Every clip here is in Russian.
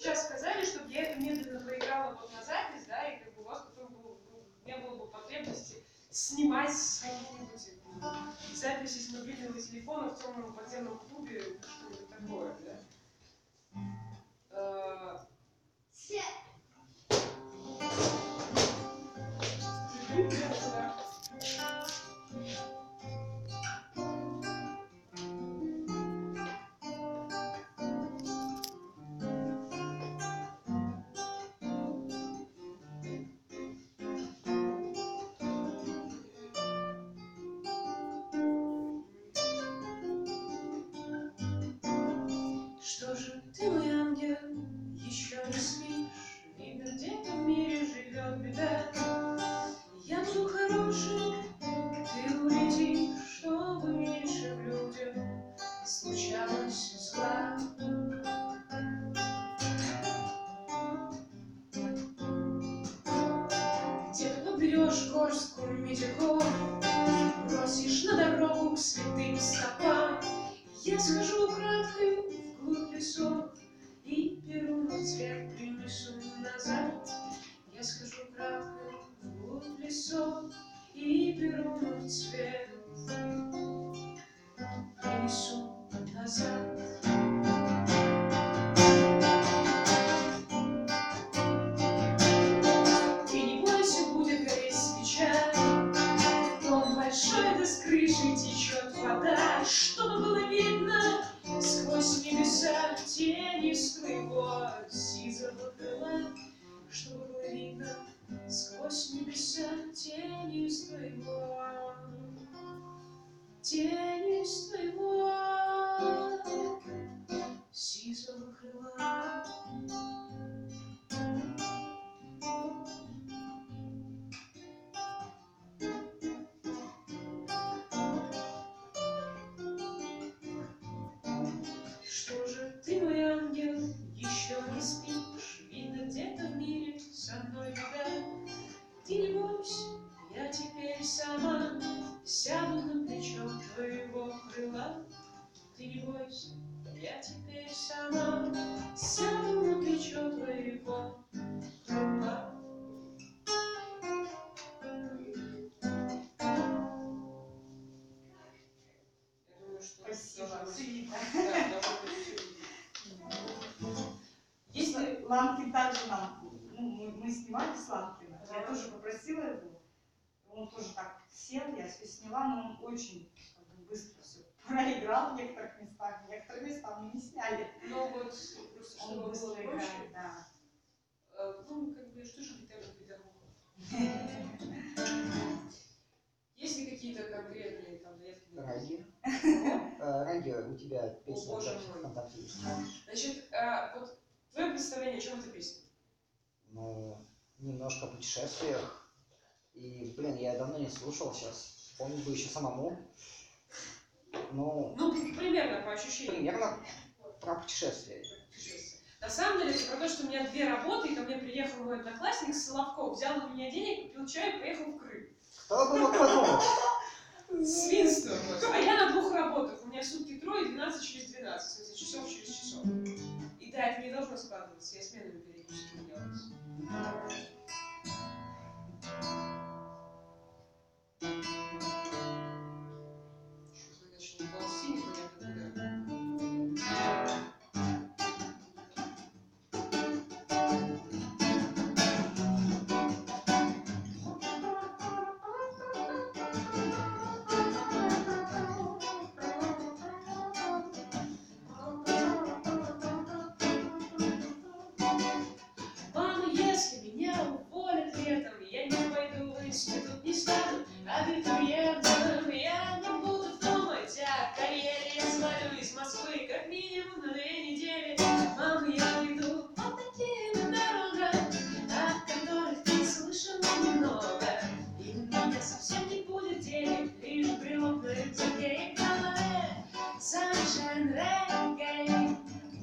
сейчас сказали, чтобы я медленно проиграла вот на запись, да, и как бы у вас потом не было бы потребности снимать какие-нибудь записи с мобильного телефона в темном подземном клубе, что-нибудь такое, да? Что же ты, мой ангел, еще не спишь? Видно, где-то в мире живет беда. Я буду хороший, ты улетишь, чтобы меньше в людях случалось зла. Где-то подберешь горстку медиков, бросишь на дорогу к святым стопам. Я схожу украдкой вглубь лесов и перу на цвет принесу назад. Я схожу украдкой вглубь лесов и перу на цвет принесу назад. И не бойся, будет гореть свеча, дом большой, да с крыши течет вода, чтобы было видно сквозь небеса тени с твоего сизого крыла, чтобы было видно сквозь небеса тени с твоего сизого крыла. Что же ты, мой ангел, еще не спишь? Видно, где-то в мире со мной беда. Ты не бойся, я теперь сама сяду на плечо твоего крыла. Ты не бойся, я теперь сама сяду на плечо твоего крыла. Я думаю, что Если Ланкин также нам, мы снимали с Ланкина, я тоже попросила его, он тоже так сел, я все сняла, но он очень быстро все проиграл в некоторых местах мы не сняли. Ну вот, просто он быстро играет, да. Ну, как бы, что же хотя бы педагогов? Есть ли какие-то конкретные там заявки? Ради, у тебя песня ВКонтакте есть. Значит, вот твое представление, о чем эта песня? Ну, немножко о путешествиях. И, блин, я давно не слушал сейчас. Помню бы еще самому. Ну, примерно по ощущениям. Примерно про путешествия. На самом деле, это про то, что у меня 2 работы, и ко мне приехал мой одноклассник с Соловков, взял у меня денег, купил чай и поехал в Крым. Кто бы мог подумать? Свинство. А я на 2 работах. У меня сутки 3, 12 через 12. В смысле, часов через часов. И да, это не должно складываться. Я сменами периодически не делаю. Что-то начал ползти, непонятно куда. Мама, если меня уволят летом, я не пойду в институт, не стану абитуриентом. Я не буду думать о карьере, я свалю из Москвы как минимум на 2 недели. Мама, я уйду по таким дорогам, о которых ты слышал много. И у меня совсем не будет денег, лишь брелок на рюкзаке и в голове sunshine reggae.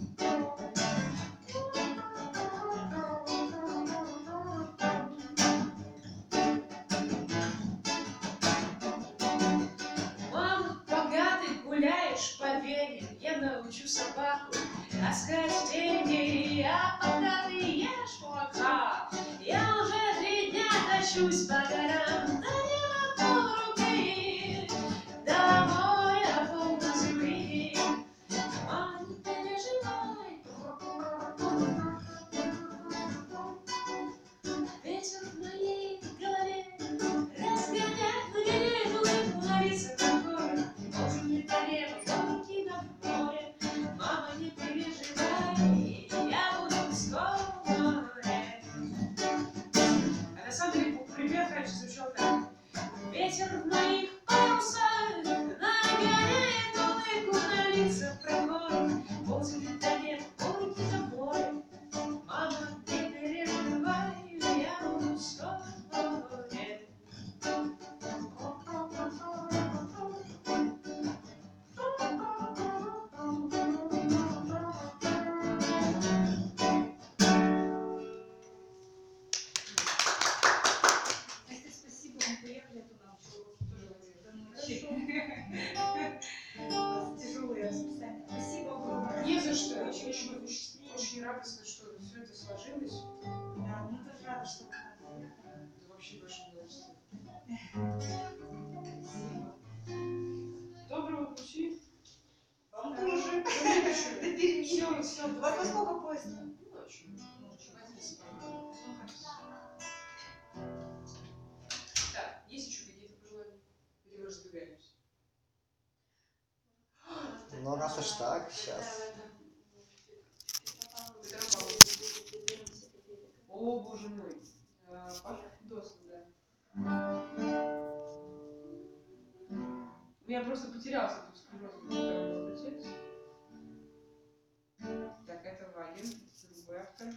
Мама, пока ты гуляешь по Вене, я научу собаку таскать деньги, а Мчусь по горам, до неба полруки, домой я полна земли. Мама, не переживай. Ветер в моей голове разгоняет, нагоняет улыбку на лицах город. Ползунет по небу, полки над море. Мама, не переживай, я буду вскоре. А на самом деле припев раньше звучал так. Ветер в моих парусах нагоняет улыбку на лицах прохоров. Ползунет по небу, полки над море. Мама, не переживай, я буду вскоре. Настя, спасибо, мы приехали, а то нам еще уроки тоже Хорошо. У нас тяжелые расписания. Спасибо огромное. Не за что. Очень радостно, что все это сложилось. Да, мы тоже рады, что вы к нам приехали. Это вообще большое удовольствие. Спасибо. Доброго пути. Вам тоже. До Перми. Все. У вас во сколько поезд? Ночью. Так, есть еще какие-то пожелания? Или мы разбегаемся? Ну, раз уж так, сейчас. О, боже мой. Паша Федосов, да. Я просто потерялся тут с природой, текст. Так, это Валин, другой автор.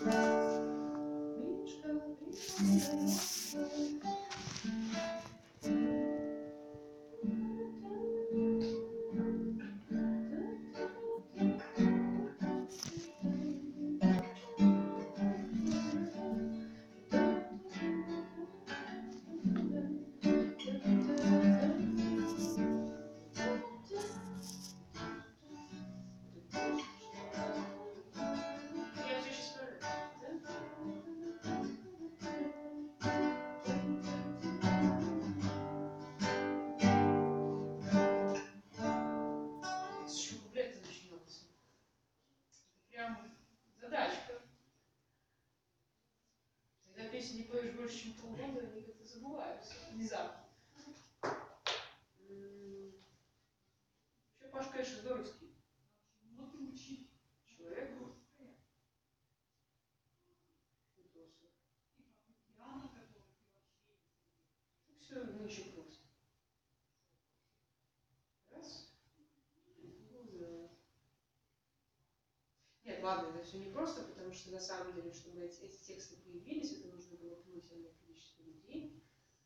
Я все сейчас с чего гулять-то начнется? Это прям задачка. Когда песни не поешь больше, чем полгода, они как-то забываются внезапно. Вообще, Паш, конечно, здоровский. Ну, ты учи. Человек был. Все нынче просто. Раз. Ну, нет, ладно, это все не просто, потому что на самом деле, чтобы эти тексты появились, это нужно было пнуть огромное количество людей.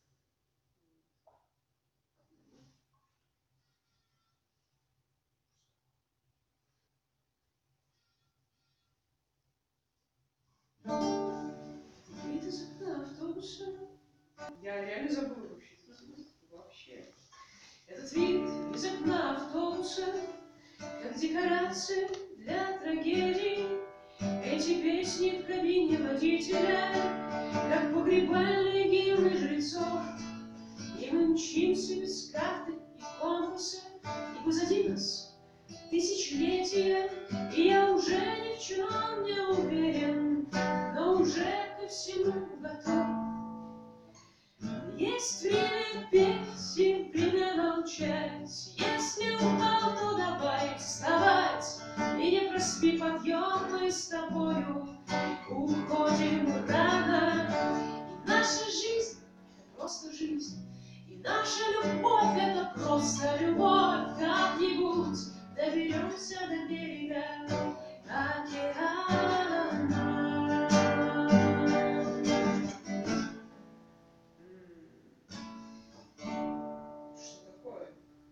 Вид из окна автобуса. Я реально забыла вообще. Вообще. Этот вид из окна автобуса, как декорация для трагедий. Эти песни в кабине водителя, как погребальные гимны жрецов. И мы мчимся без карты и компаса, и позади нас тысячелетия. И я уже ни в чем не уверен, но уже ко всему готов. Есть время петь и время молчать. Если упал, то давай вставать. И не проспи подъем, мы с тобою уходим рано. И наша жизнь — это просто жизнь. И наша любовь — это просто любовь. Как-нибудь доберемся до берега океана. Что такое?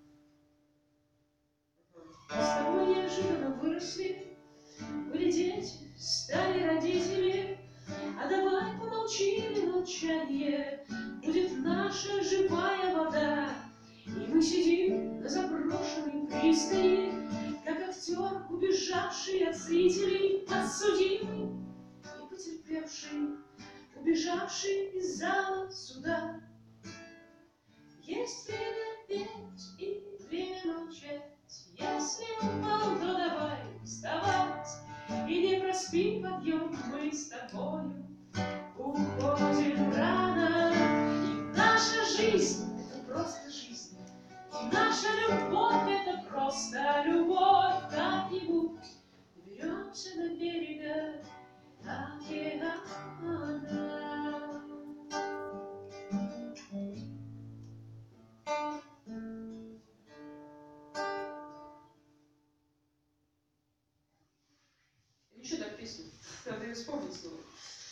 С тобой неожиданно выросли, были дети, стали родители. А давай помолчим, и молчание будет наша живая вода. И мы сидим на заброшенной пристани, как актер, убежавший от зрителей, подсудимый и потерпевший, убежавший сбежавший из зала суда. Есть время петь и время молчать. Если упал, то давай вставать. И не проспи подъем, мы с тобою уходим рано. И наша жизнь — это просто жизнь. И наша любовь — это просто любовь. Как-нибудь доберемся до берега океана. Еще так песню. Надо ее вспомнить снова.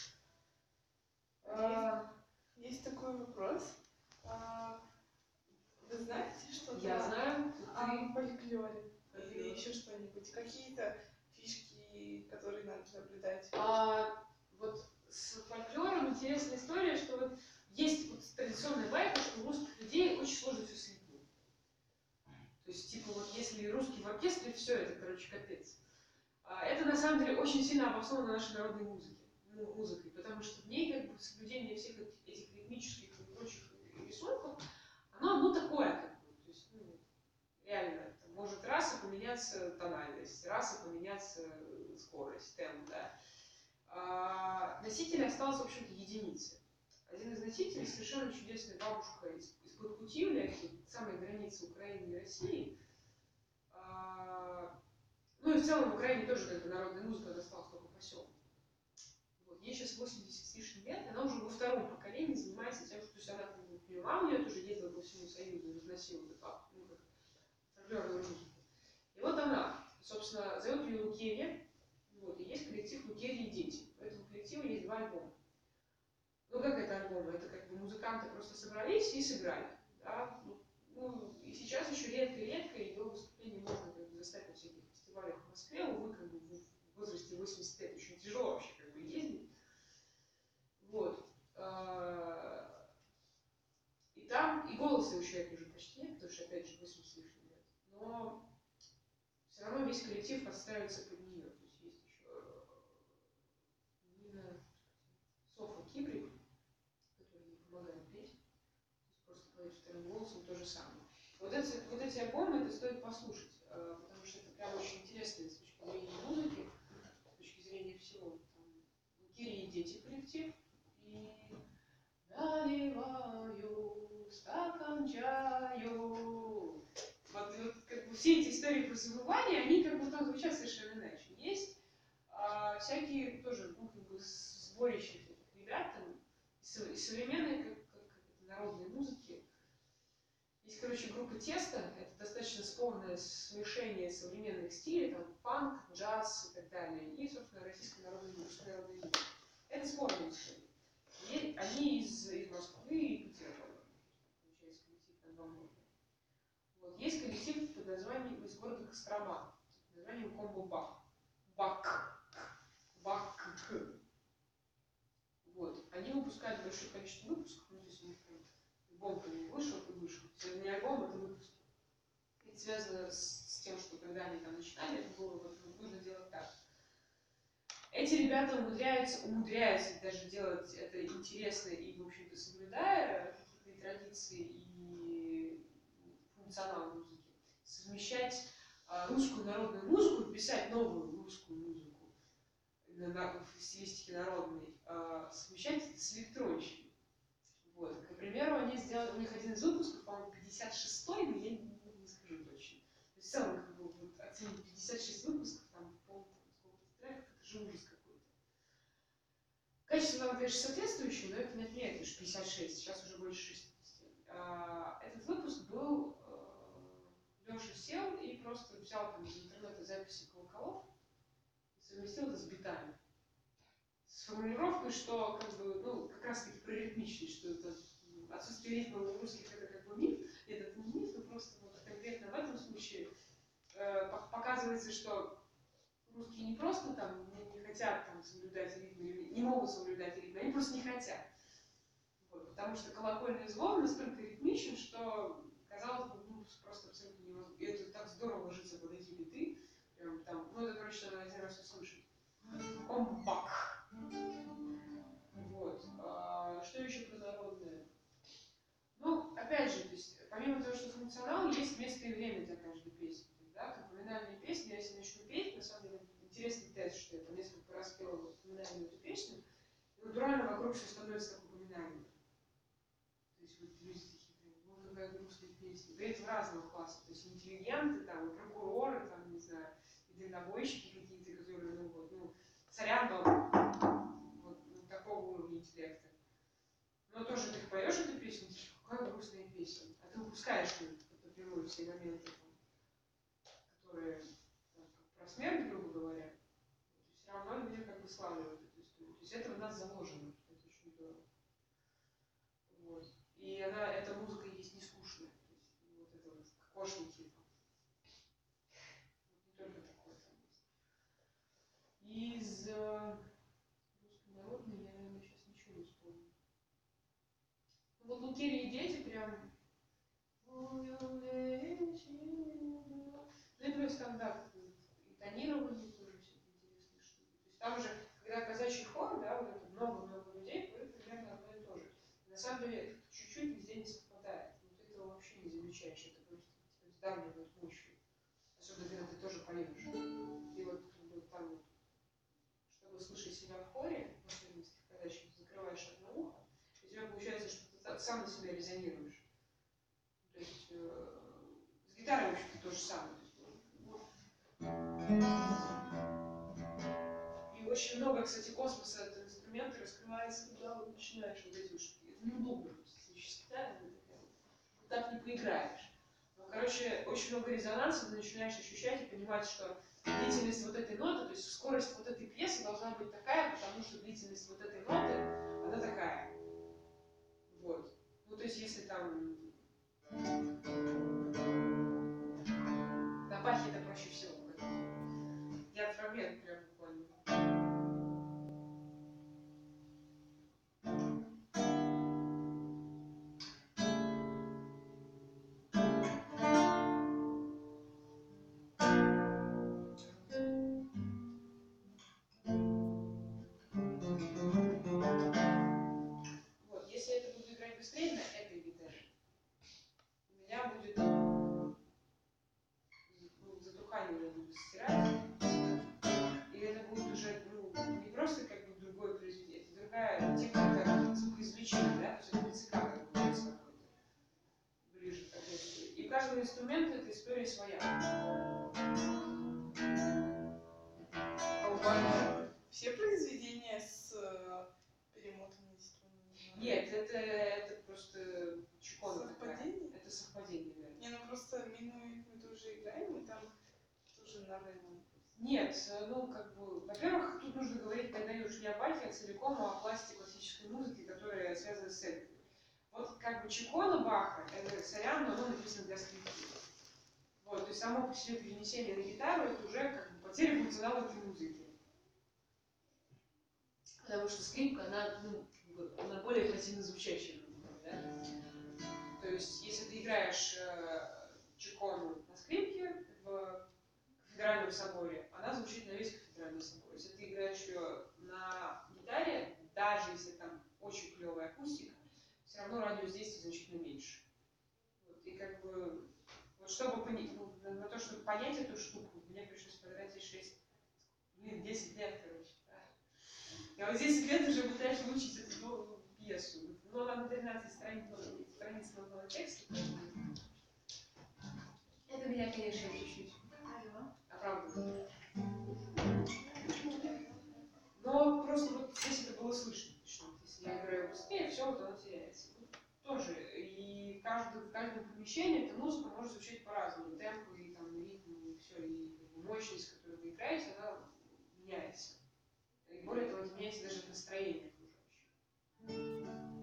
Есть такой вопрос. Вы знаете что-то Я знаю, о фольклоре ты. или еще что-нибудь? Какие-то фишки, которые надо соблюдать? Вот с фольклором интересная история, что вот есть вот традиционная байка, что у русских людей очень сложно все слепнуть. То есть, типа, вот если русский в оркестре, все это, короче, капец. Это на самом деле очень сильно обосновано нашей народной музыкой, потому что в ней как бы соблюдение всех этих ритмических и прочих рисунков, оно такое, как бы, то есть, реально, там, может раз и поменяться тональность, раз и поменяться скорость, темп, да. Носителей осталось, в общем-то, единицы. Один из носителей, совершенно чудесная бабушка из Бахмутья, самой границы Украины и России. Ну и в целом в Украине тоже как бы народная музыка досталась только поселку. Вот. Ей сейчас 80 с лишним лет, и она уже во втором поколении занимается тем, что, то есть она, как бы, мама у нее тоже ездила по всему Союзу, разносила фольклорную музыку. И вот она, собственно, зовут ее Лукерья, вот, и есть коллектив «Лукерья и дети». У этого коллектива есть 2 альбома. Ну как это альбомы? Это как бы музыканты просто собрались и сыграли. Да? Ну, и сейчас еще редко ее выступление можно как бы застать на всяких фестивалях в Москве. Увы, как бы в возрасте 80 лет очень тяжело вообще как бы ездить. Вот. И там, и голоса у человека уже почти нет, потому что опять же 80 с лишним лет. Но все равно весь коллектив подстраивается под нее. То есть есть еще Нина Софа Кибрик, который ей помогает петь. То есть просто поет вторым голосом то же самое. Вот эти альбомы, это стоит послушать, потому что это прям очень интересно с точки зрения музыки, с точки зрения всего. Там Лукерья и дети коллектив, и наливаю стакан чаю. Вот как бы все эти истории про забывание, они как бы там звучат совершенно иначе. Есть всякие тоже, как бы сборища этих ребят, там, из современной как народной музыки. Есть, короче, группа Тесто, это достаточно спорное смешение современных стилей, там, фанк, джаз и так далее, и, собственно, российской народной музыки. Это спорные истории. И они из Москвы и Петербурга. Получается, коллектив на 2 города. Вот. Есть коллектив под названием из города Кострома, под названием Комбо Бак. Бак. Вот. Они выпускают большое количество выпусков, ну, то есть у них там альбом вышел и вышел. Это не альбом, это выпуск. Это связано с тем, что когда они там начинали, это было вот, нужно делать так. Эти ребята умудряются даже делать это интересно и, в общем-то, соблюдая какие-то традиции и функционал музыки, совмещать русскую народную музыку, писать новую русскую музыку в стилистике народной, совмещать это с электронщиной. Вот. К примеру, они сделали, у них один из выпусков, по-моему, 56-й, но я не скажу точно. То есть в целом, как бы, вот, оценить 56 выпусков, там, сколько-то треков, это же ужас какой-то. Качество нам, конечно, соответствующее, но это не отменяет лишь 56, сейчас уже больше 60. Этот выпуск был, Леша сел и просто взял там из интернета записи колоколов и совместил это с битами. С формулировкой, что как бы, ну, как раз таки про ритмичность, что это отсутствие ритма у русских это как бы миф, это не миф, но просто вот конкретно в этом случае показывается, что русские не просто там не хотят там соблюдать ритм, или не могут соблюдать ритм, они просто не хотят. Вот, потому что колокольный звон настолько ритмичен, что казалось бы, ну, просто абсолютно невозможно. И это так здорово ложится под эти биты, прям там, ну это, короче, надо один раз услышать. Комбак. Вот. натурально вокруг все становится как упоминание. То есть вот люди такие, вот какая грустная песня. При этом разного класса. То есть интеллигенты, там, и прокуроры, там, не знаю, и дальнобойщики какие-то, которые, ну вот, ну, сорян, но вот, ну, такого уровня интеллекта. Но тоже ты поешь эту песню, ты такой, какая грустная песня. А ты упускаешь напрямую все моменты, которые там, про смерть, грубо говоря. Все равно люди как бы славливают эту историю. То есть это в нас заложено. Это очень здорово. Вот. И эта музыка есть не скучная. То есть вот это вот кокошники. Вот не только такое там есть. Из руссконародной я, наверное, сейчас ничего не вспомню. Ну, вот Лукерья и дети прям. Ну и плюс там, да, и тонирование тоже всякие интересные штуки. То есть там уже, когда казачий хор, да, вот это много-много людей, поют примерно одно и то же. На самом деле, чуть-чуть везде не совпадает. Но ты этого вообще не замечаешь. Это просто тебя сдавливает мощью. Особенно, когда ты тоже поешь. И вот, как бы, там вот, чтобы слышать себя в хоре, в особенности в казачьем, закрываешь одно ухо, и у тебя получается, что ты сам на себя резонируешь. То есть с гитарой, в общем-то, то же самое. И очень много, кстати, космоса от инструмента раскрывается, когда вот начинаешь вот эти штуки. Это неудобно просто слушать гитару, так не поиграешь. Но, короче, очень много резонанса, ты начинаешь ощущать и понимать, что длительность вот этой ноты, то есть скорость вот этой пьесы должна быть такая, потому что длительность вот этой ноты, она такая. Вот. Ну, то есть, если там на Бахе это проще всего. Я фрагмент прям буквально. Вот, если это буду играть быстрее на этой гитаре, у меня будет затухание, я буду стирать. И это будет уже не просто как бы другое произведение, это другая техника звукоизвлечения, да, то есть это пиццикат какой-то, ближе к этой истории. И у каждого инструмента эта история своя. А у Баха все произведения с перемотанными струнами? Нет, это просто чекона такая. Совпадение? Это совпадение, да. Не, ну просто Минует мы тоже играем, и там тоже на Рэймон. Нет, ну как бы, во-первых, тут нужно говорить тогда уж не о Бахе, а целиком о пласте классической музыки, которая связана с этим. Вот как бы чекона Баха, это сорян, но оно написано для скрипки. Вот, то есть само по себе перенесение на гитару, это уже как бы потеря функционала этой музыки. Потому что скрипка, она, ну, она более противно звучащая, да? То есть, если ты играешь чекону на скрипке в кафедральном соборе, она звучит на весь кафедральный собор. Если ты играешь ее на гитаре, даже если там очень клевая акустика, все равно радиус действия значительно меньше. Вот, и как бы, вот чтобы на то, чтобы понять эту штуку, мне пришлось потратить 10 лет, короче. Да. Я вот 10 лет уже пытаюсь выучить эту новую пьесу. Но там 13 страниц нового текста. Это меня, конечно, чуть-чуть оправдывает. Но просто вот здесь это было слышно, что если я играю быстрее, все вот оно теряется. Тоже. И в каждом помещении эта музыка может звучать по-разному. Темп и там, ритм, и все, и мощность, которую вы играете, она меняется. И более того, это меняется даже настроение окружающего.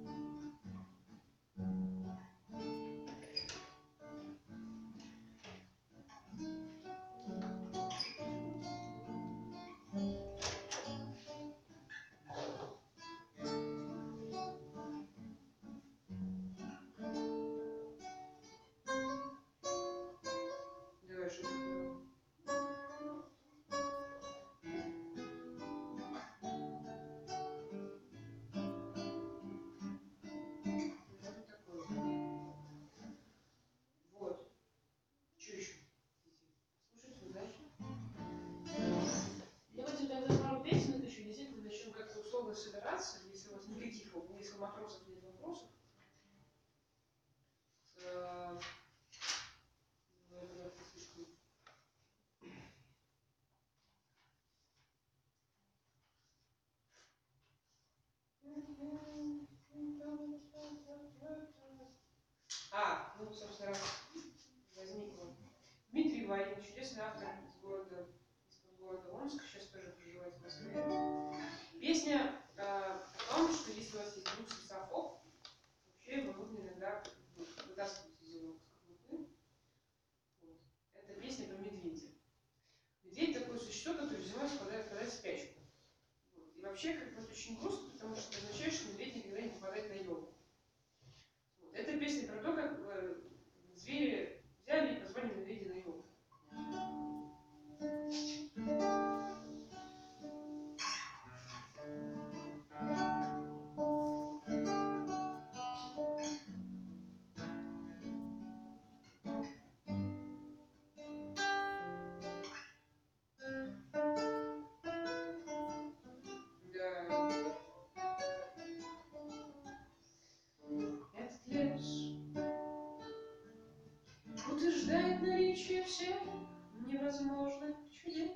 Давай, что такое? Ну, собственно, раз возникло. Дмитрий Ванин, чудесный автор из города Омска, сейчас тоже проживает в Москве. Песня о том, что если у вас есть друг социофоб, вообще его нужно иногда вытаскивать из его скорлупы. Вот. Это песня про медведя. Медведь такое существо, которое зимой впадает в спячку. Вот. И вообще, это очень грустно, потому что это означает, что медведь никогда не попадает на елку. Вот. Это песня про то, как звери взяли и позвали медведя на елку. Этот лес утверждает наличие всех невозможных чудес.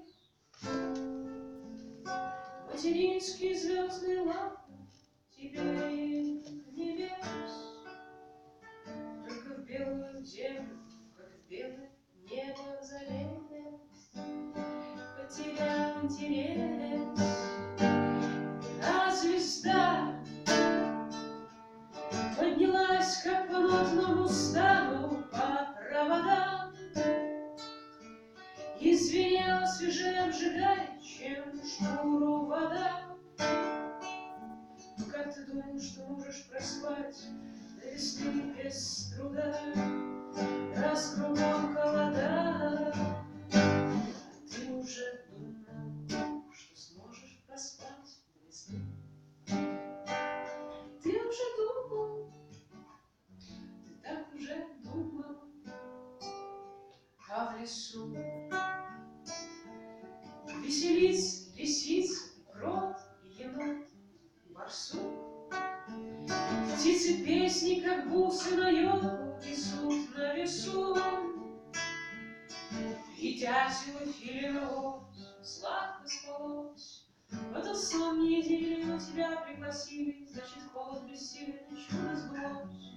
Материнский звездный ламп теперь небес. Только в белую землю, как в белое небо залез. Потерял интерес, а звезда поднялась, как по нотному стану, по проводам, и звенела свежее обжигая, чем шкуру вода. Как ты думал, что можешь проспать до весны без труда, раз кругом холода? Ты уже думал, что сможешь проспать до весны? Ты уже думал, ты так уже думал, а в лесу веселись лисица, крот и енот, и барсук. Птицы песни, как бусы на елку, несут на весу. И дятел филин сладко спалось. В этот сон недели на тебя пригласили, значит, холод бессилен, чудо сбылось.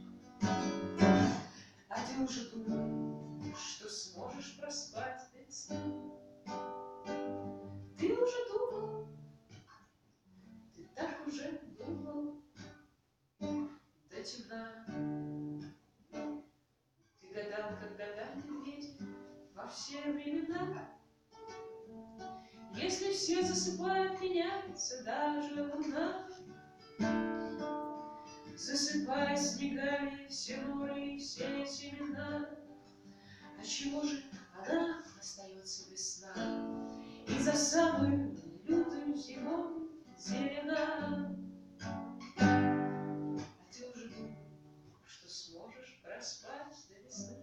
А ты уже думал, что сможешь проспать до весны? Ты уже думал, ты так уже думал, до темна. Ты гадал, как гадали медведи во все времена. Если все засыпают, меняется даже луна. Засыпая снегами все норы и все семена. А чего же она остается без сна и за самую лютую зимой зелена? А ты уже думал, что сможешь проспать до весны?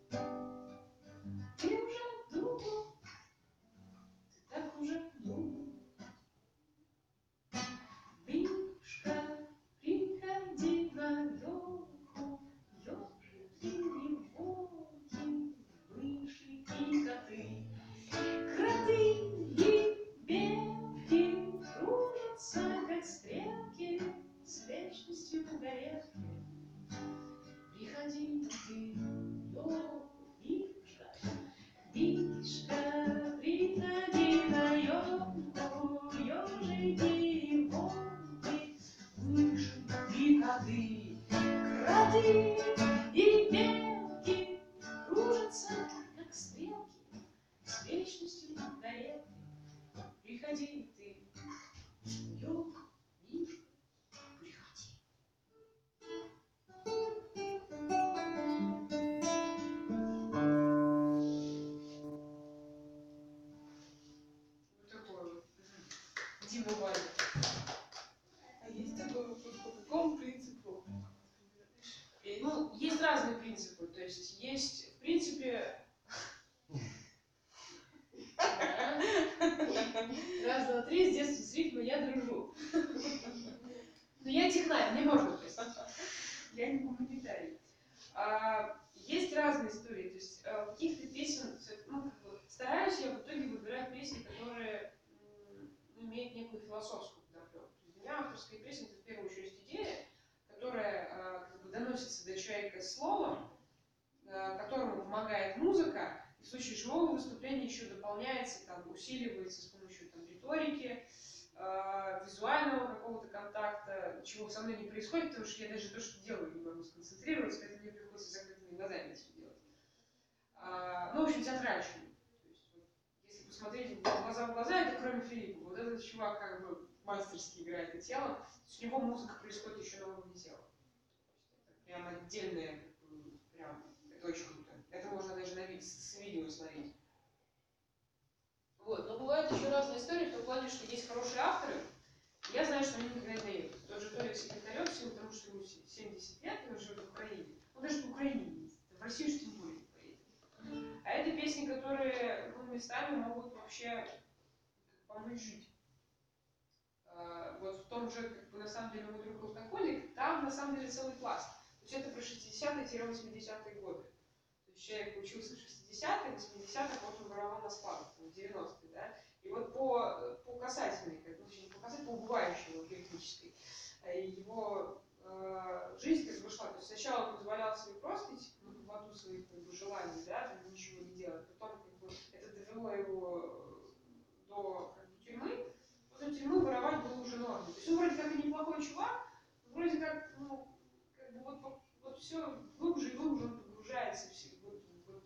Ты уже думал, ты так уже думал. Мишка, приходи на елку, ежики, волки, мыши и коты. Кроты и белки кружатся, как стрелки, с вечностью горелки. Приходи ты, Мишка, Мишка, приходи на елку, ежики и волки, мыши и коты. Кроты и белки кружатся, как стрелки, с вечностью горелки. Приходи ты, елка, Мишка, приходи. Вот такой вот Дима Ваня. А есть такой вопрос, по какому принципу? Ну, слово, которому помогает музыка, и в случае живого выступления еще дополняется, там, усиливается с помощью там, риторики, визуального какого-то контакта, чего со мной не происходит, потому что я даже то, что делаю, не могу сконцентрироваться, поэтому мне приходится с закрытыми глазами это все делать. Ну, в общем, театральщина. То есть, вот, если посмотреть глаза в глаза, это кроме Филиппа. Вот этот чувак как бы мастерски играет это тело, у него музыка происходит еще на уровне тела. Это прям отдельное, как бы, прям, это очень круто. Это можно даже с видео смотреть. Вот. Но бывают еще разные истории в том плане, что есть хорошие авторы, и я знаю, что они никогда не дают. Тот же Толик Секретарев, в силу того, что ему 70 лет, и он живет в Украине. Он даже в Украине не ездит, в Россию же тем более не поедет. А это песни, которые, ну, местами могут вообще помочь жить. Вот в том же, как бы, на самом деле, мой друг алкоголик, там на самом деле целый пласт. То есть это про 60-е-80-е годы. То есть человек учился в 60-х, 80-х, вот он воровал на складах, в 90-е, да. И вот по касательной, как бы, не по касательной, по убывающей вот, электрической, его жизнь как бы шла. То есть сначала он позволял себе просто идти в аду своих как бы, желаний, да, там, ничего не делать. Потом как бы, это довело его до как бы, тюрьмы. После тюрьмы воровать было уже нормой. То есть он вроде как и неплохой чувак, вроде как, ну, как бы вот все глубже и глубже он погружается в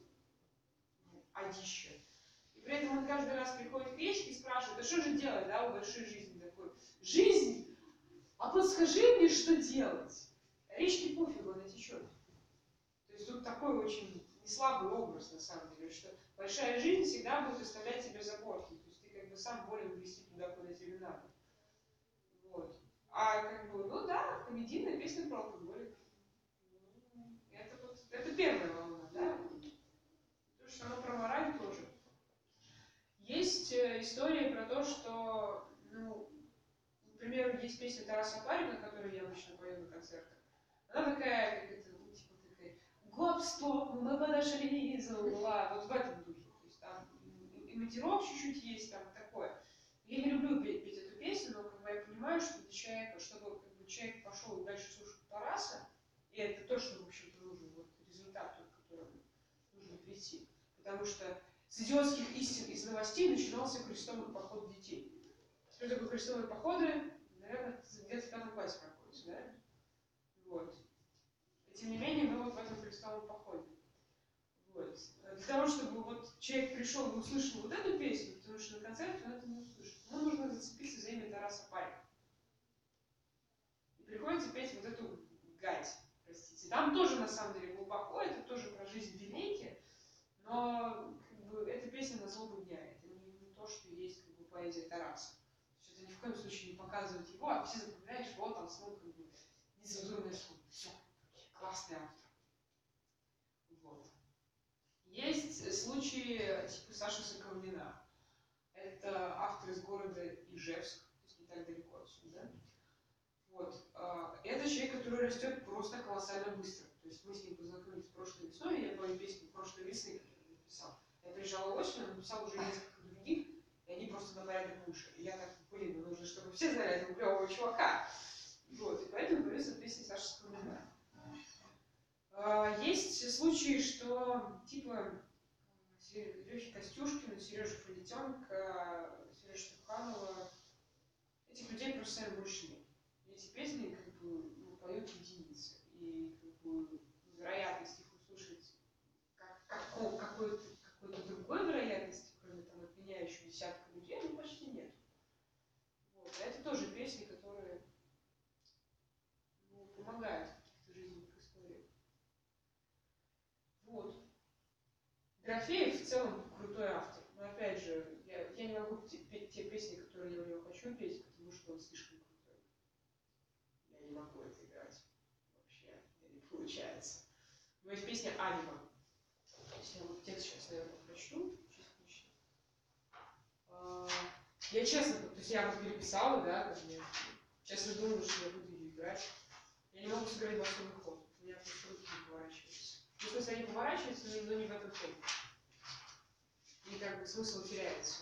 одище. И при этом он каждый раз приходит к речке и спрашивает, а что же делать, да, у большой жизни такой? Жизнь? А подскажи мне, что делать? Речке пофигу, она течет. То есть тут такой очень неслабый образ, на самом деле, что большая жизнь всегда будет оставлять тебе заботки. То есть ты как бы сам волен вести туда, куда тебе надо. Вот. А как бы, ну да, комедийная песня про алкоголь. Это, вот, это первая волна, да? То, что оно про мораль тоже. Есть история про то, что, ну, например, есть песня Тараса Парина, которую я обычно пою на концертах. Она такая, как это, ну, типа такая, гоп-стоп, мы подошли из угла, вот в этом духе. То есть там и мотивок чуть-чуть есть, там такое. Я не люблю петь эту песню, но как бы, я понимаю, что для человека, чтобы как бы, человек пошел дальше слушать Тараса, и это то, что, в общем-то, нужен, вот результат, к которому нужно прийти. Потому что с идиотских истин из новостей начинался крестовый поход детей. Что такое крестовые походы? Наверное, где-то в 5 классе проходится, да? Вот. И тем не менее, мы вот в этом крестовом походе. Вот. Для того, чтобы вот человек пришел и услышал вот эту песню, потому что на концерте он это не услышит, ему нужно зацепиться за имя Тараса Парика. И приходится петь вот эту гать, простите. Там тоже, на самом деле, глубоко, это тоже про жизнь в Вилейке, но как бы, эта песня на злобу дня, это не то, что есть как бы, поэзия Тараса. То есть это ни в коем случае не показывает его, а все запоминаешь, вот он смог как бы нецензурное слово. Все, классный автор. Вот. Есть случаи типа Саши Соколовина. Это автор из города Ижевск, то есть не так далеко отсюда. Вот. Это человек, который растет просто колоссально быстро. То есть мы с ним познакомились прошлой весной, я пою песню прошлой весны, которую написал. Я приезжала осенью, он написал уже несколько других, и они просто на порядок выше. И я так, блин, нужно, чтобы все знали этого клевого чувака. Вот. И поэтому появился песня Саши Соколовина. Есть случаи, что типа Лёхи Костюшкина, Сережи Полетенка, Сережи Степанова, этих людей просто сами больше нет. И эти песни как бы, ну, поют единицы. И как бы, вероятность их услышать какой-то другой вероятности, кроме там, от меня еще десятка людей, ну почти нет. Вот. А это тоже песни, которые ну, помогают в каких-то жизненных историях. Вот. Дорофеев в целом крутой автор. Но опять же, я не могу петь те песни, которые я у него хочу петь, потому что он слишком крутой. Я не могу это играть. Вообще, не получается. У него есть песня «Анима». Я вот текст сейчас, наверное, прочту. Я честно, то есть я вот переписала, да, как мне, честно думала, что я буду ее играть. Я не могу сыграть басовый ход. У меня просто руки не поворачиваются. Ну, в смысле, они поворачиваются, но не в этом тоне. И как бы смысл теряется.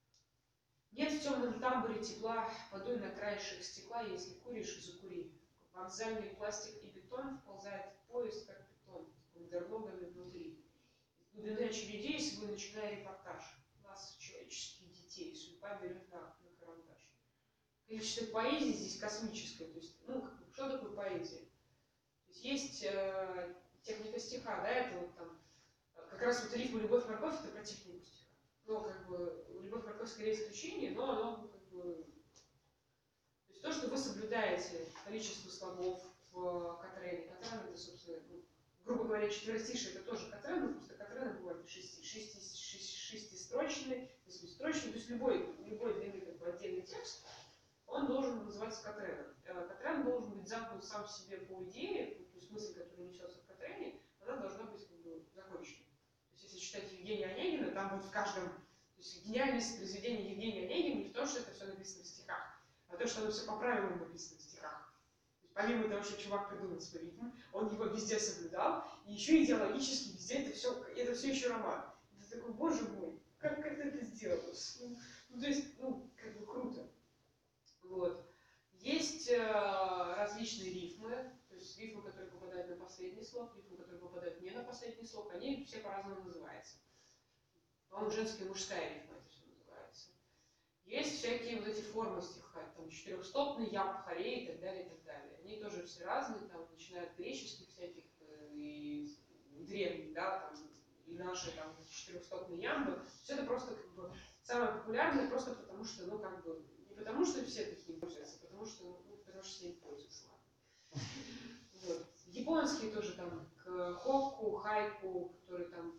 Нет в темном тамбуре тепла, подуй на краешек стекла, если куришь, закури. вокзальный пластик и бетон вползает в поезд, как бетон, с бандерлогами внутри. Из глубины очередей свой начиная репортаж. Нас, человеческих детей, судьба берет на карандаш. Количество поэзии здесь космическое. То есть, ну, что такое поэзия? То есть техника стиха, да, это вот там, как раз вот рифма «Любовь, морковь» это про технику стиха. Но как бы «Любовь, морковь» скорее исключение, но оно как бы... То есть то, что вы соблюдаете количество слогов в Катрене. Катрен это, собственно, ну, грубо говоря, четверостишие это тоже Катрен, но просто Катрены бывают шестистрочный, восьмистрочный, то есть любой длинный как бы отдельный текст, он должен называться Катреном. Катрен должен быть замкнут сам в себе по идее, то есть мысль, которая несется в Катрене, она должна быть как бы закончена. То есть если читать Евгения Онегина, там вот в каждом... То есть гениальность произведения Евгения Онегина не в том, что это все написано в стихах, а то, что оно все по правилам написано в стихах. То есть помимо того, что чувак придумал свой ритм, он его везде соблюдал, и еще идеологически везде это все еще роман. И ты такой, боже мой, как ты это сделалось? Ну, то есть, ну, как бы круто. Вот. Есть различные рифмы, то есть рифмы, которые попадают на последний слог, рифмы, которые попадают не на последний слог, они все по-разному называются. По-моему, женская и мужская рифма это все называется. Есть всякие вот эти формы стиха, там четырехстопный, яб, хорей и так далее, и так далее. Они тоже все разные, там, начиная от греческих всяких и древних, да, там, и наши там четырехстопные ямбы. Все это просто как бы самое популярное, просто потому что, ну, как бы, не потому что все такие пользуются, а потому что, ну, потому что все не пользуются. Вот. Японские тоже там к хокку, хайку, которые там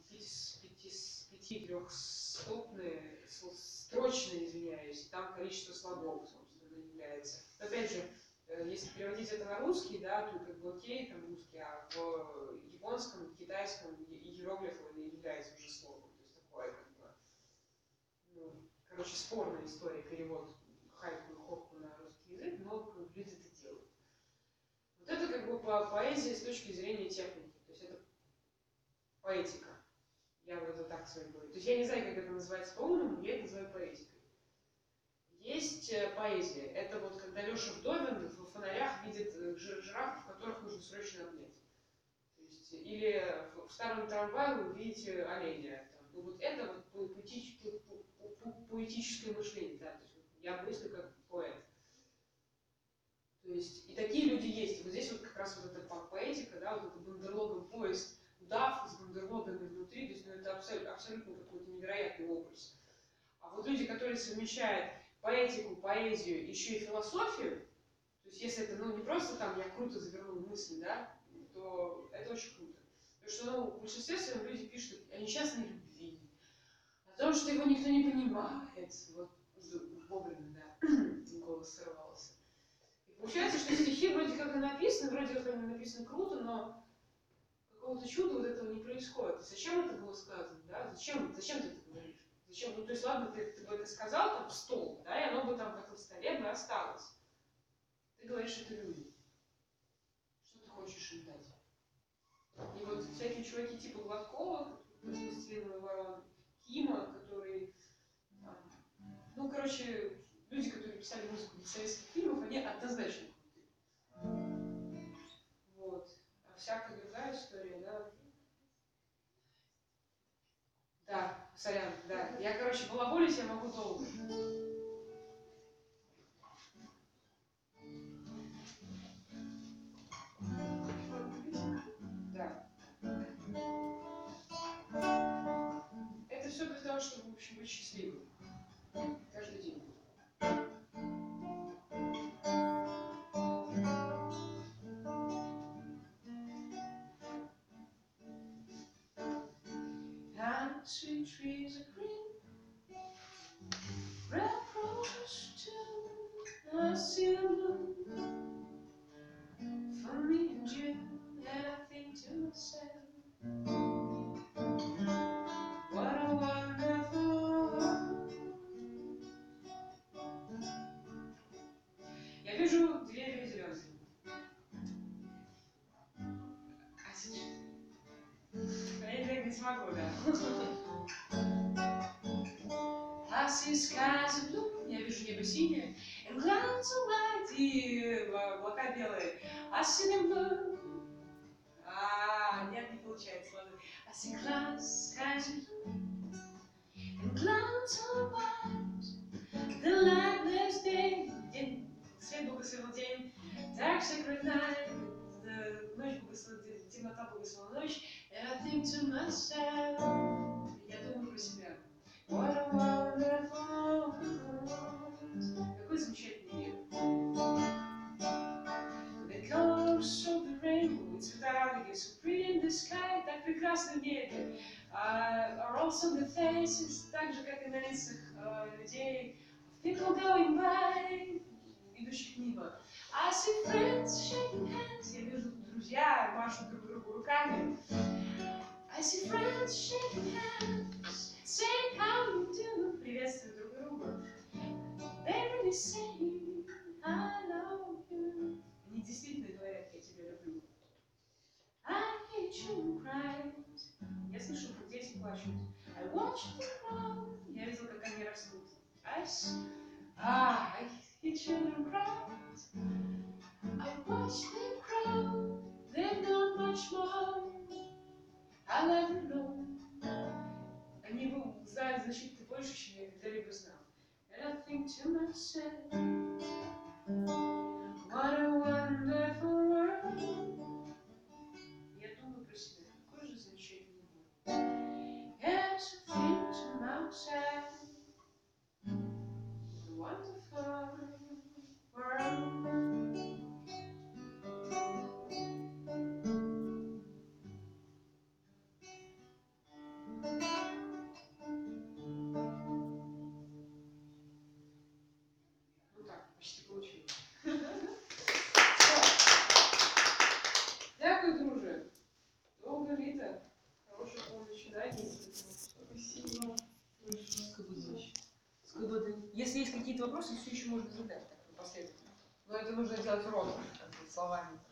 трехстопные, строчные, извиняюсь, там количество слогов, собственно, является. Но, опять же, если переводить это на русский, да, то как бы окей, там русский, а в японском, китайском иероглиф он не является уже словом. То есть такое как бы, ну, короче, спорная история, перевод хайку и хокку на русский язык, но люди это делают. Вот это как бы поэзия с точки зрения техники, то есть это поэтика. Я вот это так своим говорю. То есть я не знаю, как это называется по-умному, я это называю поэтикой. Есть поэзия. Это вот когда Леша Вдовин в фонарях видит жирафов, которых нужно срочно обнять. То есть, или в старом трамвае вы видите оленя. Там. Ну, вот это вот поэтическое мышление. Да? То есть, я мыслю как поэт. То есть, и такие люди есть. Вот здесь вот как раз вот эта поэтика, да, вот это бандерлогом поезд, удав с бандерлогами внутри, то есть, ну, это абсолютно какой-то невероятный образ. А вот люди, которые совмещают поэтику, поэзию, еще и философию, то есть если это, ну, не просто там я круто завернул мысль, да, то это очень круто. Потому что, ну, в большинстве своем люди пишут о несчастной любви, о том, что его никто не понимает, вот вовремя, да, голос сорвался. И получается, что стихи вроде как и написаны, вроде как они написаны круто, но какого-то чуда вот этого не происходит. Зачем это было сказано, да? Зачем ты это говоришь? Зачем? Ну, то есть, ладно, ты бы это сказал там в стол, да, и оно бы там в этом столе бы осталось. Ты говоришь это людям. Что ты хочешь им дать? И вот всякие чуваки типа Гладкова, «Властелиновой ворон», Кима, который, ну, короче, люди, которые писали музыку для советских фильмов, они однозначно крутые. Вот. А всякая другая история, да. Да, сорян, да. Я, короче, балаболить я могу долго. Да. Это все для того, чтобы, в общем, быть счастливым. Каждый день. Sweet trees are green, red roses too. I see them bloom for me and you, and I think to myself, what a wonderful world. Я вижу деревья зеленые. А сейчас? Я так не смогу, да. I see skies blue, я вижу небо синее, and clouds are white, и облака белые. I see them blue. Нет, не получается, ладно. I see clouds, skies are blue, and clouds are white. The light next day, день, свет благословил день, dark sacred night, ночь благословила, темнота благословила ночь. And I think to myself, я думаю про себя. What a wonderful world. Какой замечательный мир. The colors of the rainbow, цвета радуги, so pretty in the sky, так прекрасно в небе, are also on the faces, так же, как и на лицах людей, people going by, идущих мимо. I see friends shaking hands, я вижу друзья машут друг другу руками. I see friends shaking hands, saying how you do, приветствуют друг друга. They really say, I love you. Они действительно говорят, я тебя люблю. I hear children cry. Я слышу, как дети плачут. I watch them grow. Я видел, как они растут. I hear children cry. I watch them grow. They've known much more. I let them know. Они знают значительно больше, чем я когда-либо знал. And I think to myself, what a wonderful world. Я думаю про себя, какой же замечательный мир. Yes, I think to myself, what a wonderful world. Ну так, почти получилось. Дякую, друже. Довго літа. Хороших вам начинаний. Спасибо большое. Скободы. Если есть какие-то вопросы, все еще можно задать так, напоследок. Но это нужно делать ровно, как бы словами.